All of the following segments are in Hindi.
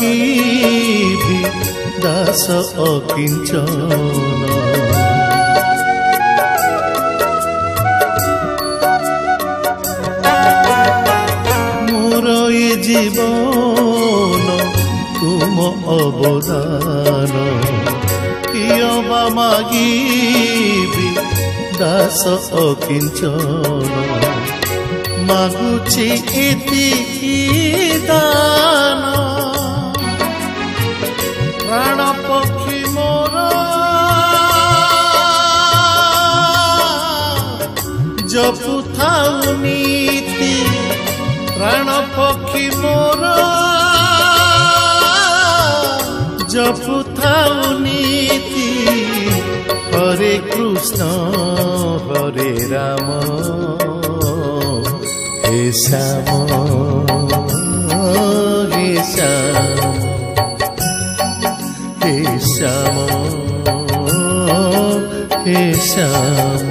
मागिबी दास अकिंचन मोर ये जीवन तुम अवदान कियबा मागिबी दास अकिंचन मागुची इति दान प्राण पक्षी मोर जपुथाउ नीति प्राण पक्षी मोर जपुथाउ नीति हरे कृष्ण हरे राम हे श्याम हे श्याम हे श्याम हे श्याम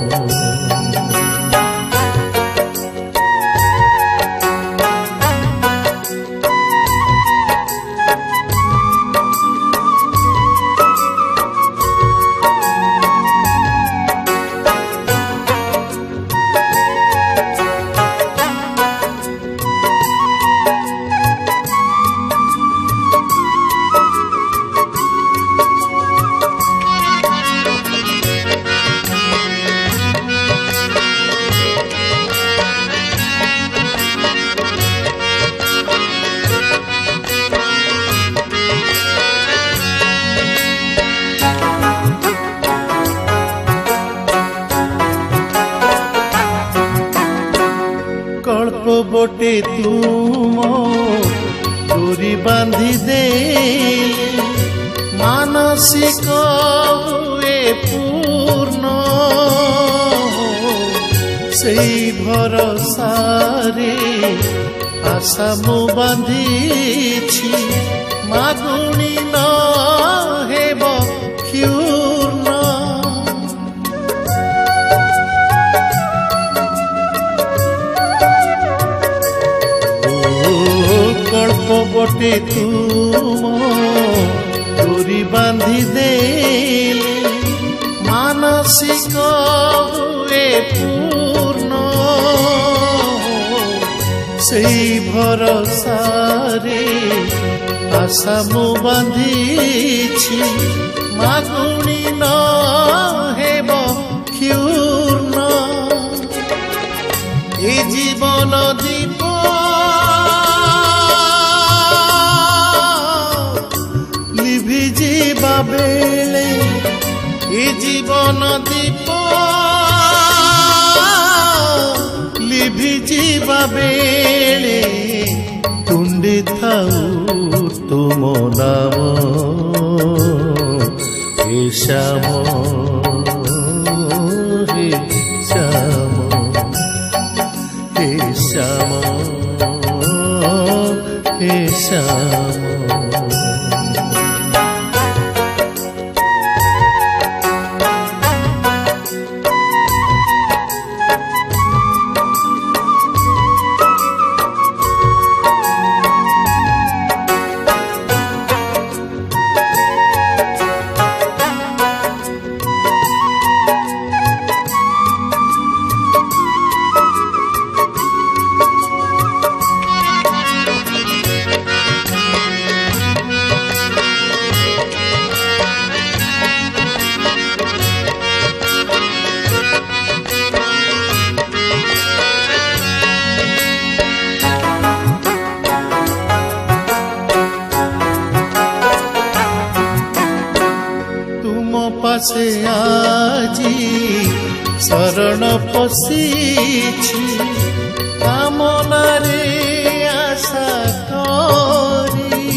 बोटे तुम डोरी बांधी दे मानसिक हुए पूर्ण से भरोसारे आशा मु बांधी मागुणी न हेब क्षुर्ण बोटे तुम डोरी बांधी दे मानसिक हुए पूर्ण से भरोसारे आशा मु बांधी मागुणी न हेब क्षुर्ण ए जीवन दीप बेले ए जीवन दीप लिभि जीवा बेले तुंडी थाऊ तुम नाम हे श्याम हे श्याम हे श्याम हे श्याम से आजी शरण पशिछि कामनारे आशा करी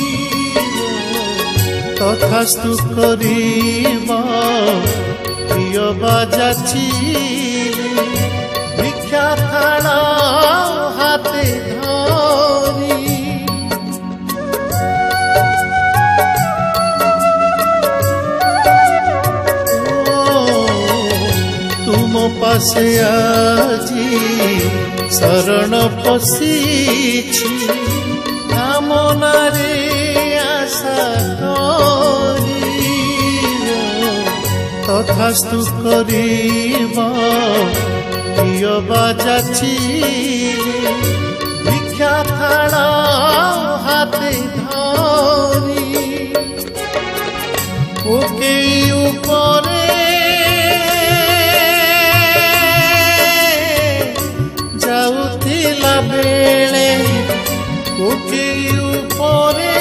तथास्तु करिबा प्रिय बाजाछि भिक्षा थाल हाथे धरी पासे आजी शरण पशिछि कामनारे तथास्तु करिब प्रिय बाजाची भिक्षा थाल हाते धरी ओकेई उपरे जाउथिला बेले ओकेई उपरे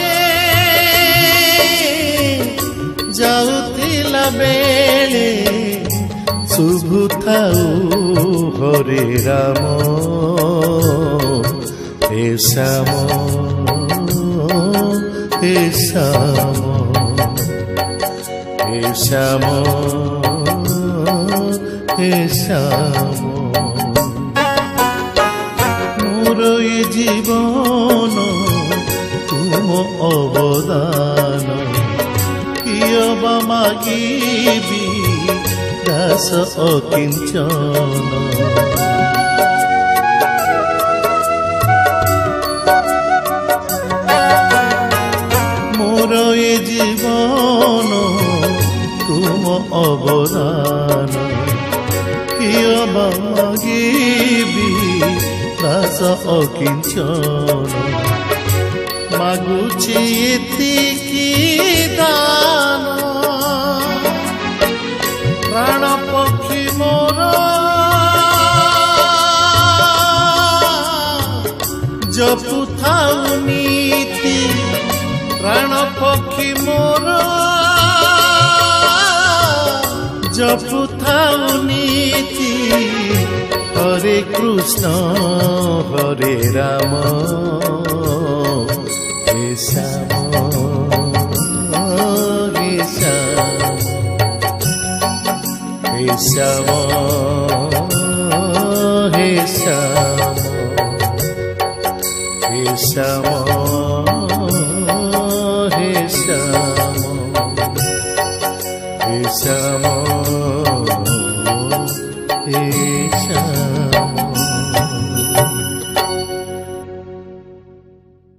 जाउथिला बेले शुभुथाऊ हरे राम हे श्याम हे श्याम हे श्याम हे श्याम मोर ये जीवन तुम अवदान किय बा मागिबी दास अकिंचन मोर ये जीवन तुम अवदान किय बा मागिबी दास अकिंचन मागुछि एतिकी दान प्राण पक्षी मोर जपुथाऊ नीति प्राण पक्षी मोर जपुथाऊ नीति हरे कृष्ण हरे राम हे श्याम हे श्याम हे श्याम हे श्याम हे श्याम हे श्याम हे श्याम